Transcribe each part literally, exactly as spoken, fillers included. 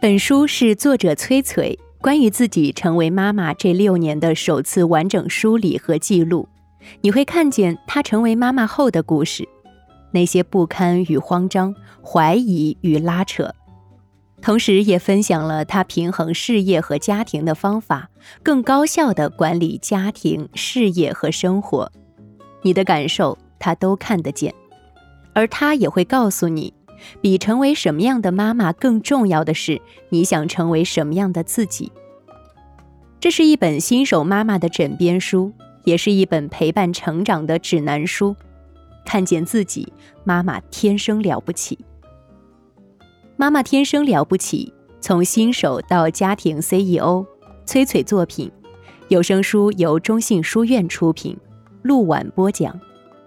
本书是作者崔崔关于自己成为妈妈这六年的首次完整梳理和记录。你会看见她成为妈妈后的故事，那些不堪与慌张，怀疑与拉扯，同时也分享了她平衡事业和家庭的方法，更高效地管理家庭、事业和生活。你的感受她都看得见，而她也会告诉你，比成为什么样的妈妈更重要的是，你想成为什么样的自己。这是一本新手妈妈的枕边书，也是一本陪伴成长的指南书。看见自己，妈妈天生了不起。妈妈天生了不起，从新手到家庭 C E O， 崔崔作品，有声书由中信书院出品，陆婉播讲。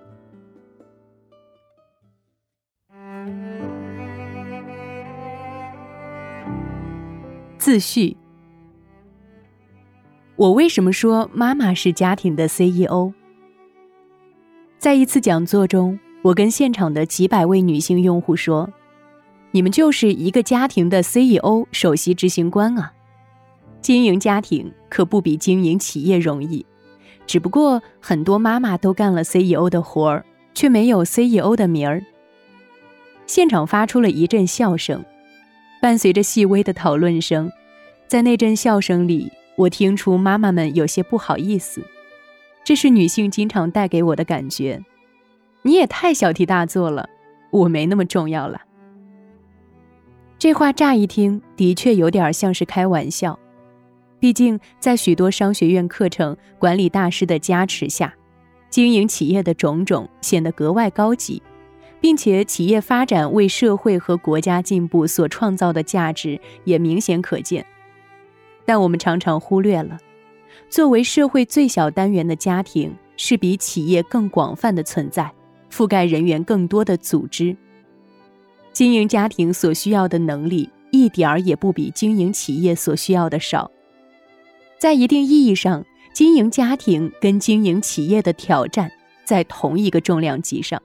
自序。我为什么说妈妈是家庭的 C E O？ 在一次讲座中，我跟现场的几百位女性用户说，你们就是一个家庭的 C E O 首席执行官啊！经营家庭可不比经营企业容易，只不过很多妈妈都干了 C E O 的活儿，却没有 C E O 的名儿。现场发出了一阵笑声，伴随着细微的讨论声，在那阵笑声里，我听出妈妈们有些不好意思。这是女性经常带给我的感觉。你也太小题大做了，我没那么重要了。这话乍一听的确有点像是开玩笑，毕竟在许多商学院课程管理大师的加持下，经营企业的种种显得格外高级，并且企业发展为社会和国家进步所创造的价值也明显可见。但我们常常忽略了，作为社会最小单元的家庭是比企业更广泛的存在，覆盖人员更多的组织。经营家庭所需要的能力一点儿也不比经营企业所需要的少。在一定意义上，经营家庭跟经营企业的挑战在同一个重量级上。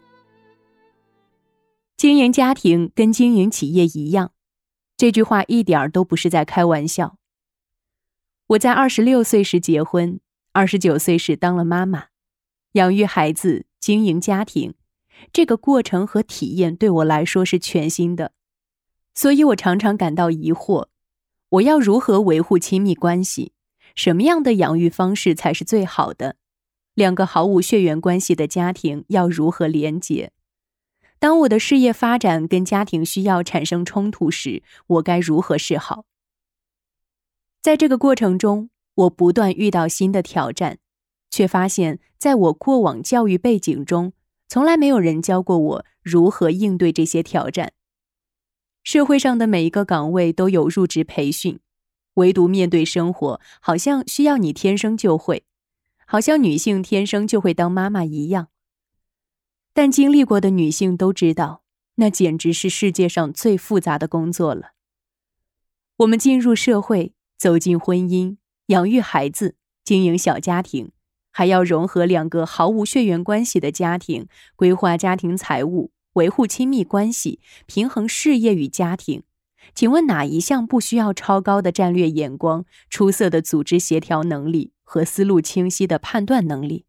经营家庭跟经营企业一样，这句话一点儿都不是在开玩笑。我在二十六岁时结婚，二十九岁时当了妈妈，养育孩子，经营家庭，这个过程和体验对我来说是全新的。所以我常常感到疑惑，我要如何维护亲密关系？什么样的养育方式才是最好的？两个毫无血缘关系的家庭要如何连结？当我的事业发展跟家庭需要产生冲突时，我该如何是好？在这个过程中，我不断遇到新的挑战，却发现在我过往教育背景中，从来没有人教过我如何应对这些挑战。社会上的每一个岗位都有入职培训，唯独面对生活，好像需要你天生就会，好像女性天生就会当妈妈一样。但经历过的女性都知道，那简直是世界上最复杂的工作了。我们进入社会，走进婚姻，养育孩子，经营小家庭，还要融合两个毫无血缘关系的家庭，规划家庭财务，维护亲密关系，平衡事业与家庭。请问哪一项不需要超高的战略眼光、出色的组织协调能力和思路清晰的判断能力？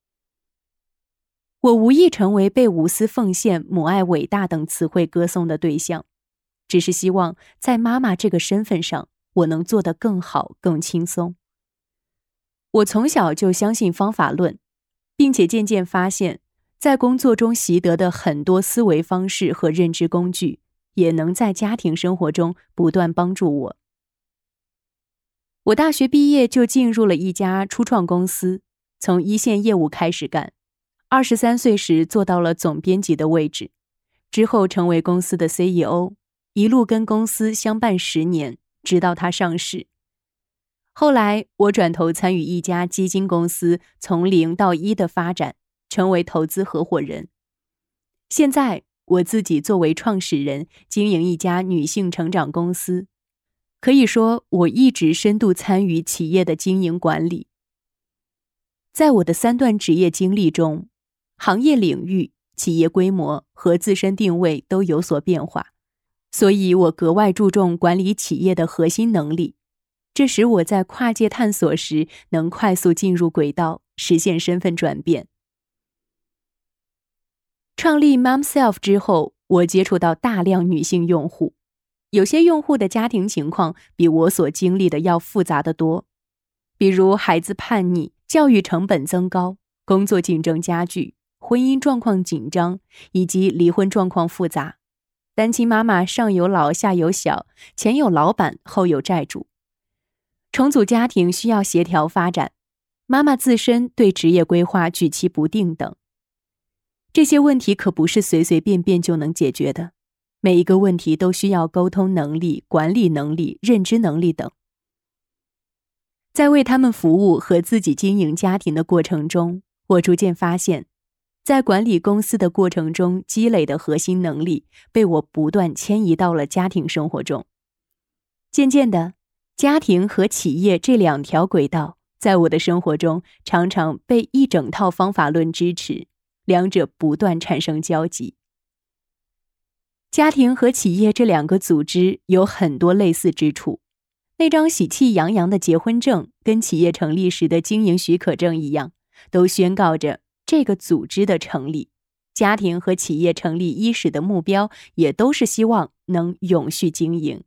我无意成为被无私奉献、母爱伟大等词汇歌颂的对象，只是希望在妈妈这个身份上，我能做得更好、更轻松。我从小就相信方法论，并且渐渐发现，在工作中习得的很多思维方式和认知工具，也能在家庭生活中不断帮助我。我大学毕业就进入了一家初创公司，从一线业务开始干，二十三岁时做到了总编辑的位置，之后成为公司的 C E O， 一路跟公司相伴十年，直到它上市。后来我转头参与一家基金公司从零到一的发展，成为投资合伙人。现在我自己作为创始人，经营一家女性成长公司，可以说我一直深度参与企业的经营管理。在我的三段职业经历中，行业领域、企业规模和自身定位都有所变化， 所以我格外注重管理企业的核心能力，这使我在跨界探索时能快速进入轨道，实现身份转变。创立 Momself 之后，我接触到大量女性用户，有些用户的家庭情况比我所经历的要复杂得多，比如孩子叛逆、教育成本增高、工作竞争加剧、婚姻状况紧张，以及离婚状况复杂。单亲妈妈上有老下有小，前有老板后有债主。重组家庭需要协调发展，妈妈自身对职业规划举棋不定等。这些问题可不是随随便便就能解决的，每一个问题都需要沟通能力、管理能力、认知能力等。在为他们服务和自己经营家庭的过程中，我逐渐发现，在管理公司的过程中积累的核心能力被我不断迁移到了家庭生活中。渐渐的，家庭和企业这两条轨道在我的生活中常常被一整套方法论支持，两者不断产生交集。家庭和企业这两个组织有很多类似之处，那张喜气洋洋的结婚证跟企业成立时的经营许可证一样，都宣告着这个组织的成立。家庭和企业成立伊始的目标也都是希望能永续经营。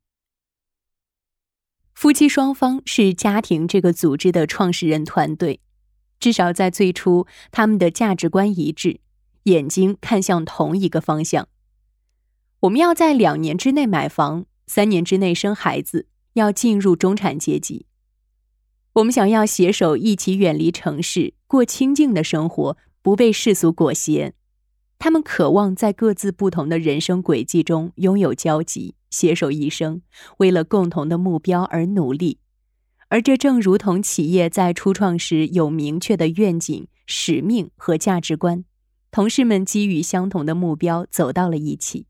夫妻双方是家庭这个组织的创始人团队，至少在最初，他们的价值观一致，眼睛看向同一个方向。我们要在两年之内买房，三年之内生孩子，要进入中产阶级。我们想要携手一起远离城市，过清静的生活，不被世俗裹挟。他们渴望在各自不同的人生轨迹中拥有交集，携手一生，为了共同的目标而努力。而这正如同企业在初创时有明确的愿景、使命和价值观，同事们基于相同的目标走到了一起。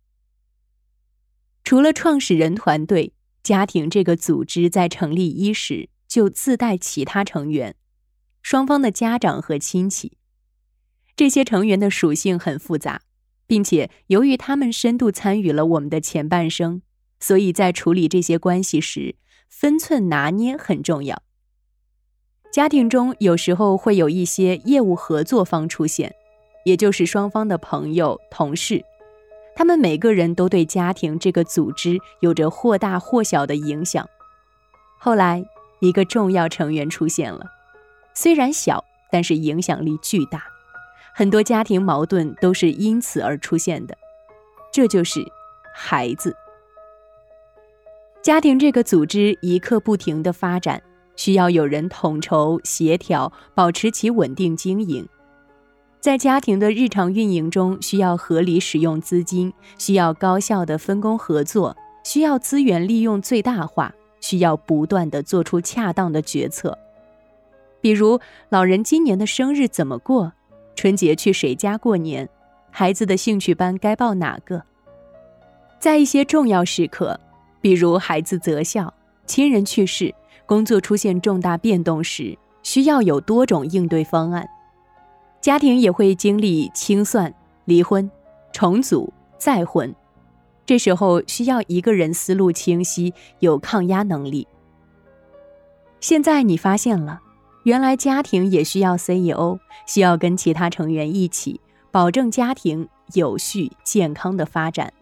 除了创始人团队，家庭这个组织在成立伊始就自带其他成员，双方的家长和亲戚。这些成员的属性很复杂，并且由于他们深度参与了我们的前半生，所以在处理这些关系时，分寸拿捏很重要。家庭中有时候会有一些业务合作方出现，也就是双方的朋友、同事，他们每个人都对家庭这个组织有着或大或小的影响。后来，一个重要成员出现了，虽然小，但是影响力巨大。很多家庭矛盾都是因此而出现的，这就是孩子。家庭这个组织一刻不停地发展，需要有人统筹、协调，保持其稳定经营。在家庭的日常运营中，需要合理使用资金，需要高效的分工合作，需要资源利用最大化，需要不断地做出恰当的决策。比如，老人今年的生日怎么过？春节去谁家过年？孩子的兴趣班该报哪个？在一些重要时刻，比如孩子择校、亲人去世、工作出现重大变动时，需要有多种应对方案。家庭也会经历清算、离婚、重组、再婚，这时候需要一个人思路清晰，有抗压能力。现在你发现了，原来家庭也需要 C E O， 需要跟其他成员一起，保证家庭有序健康的发展。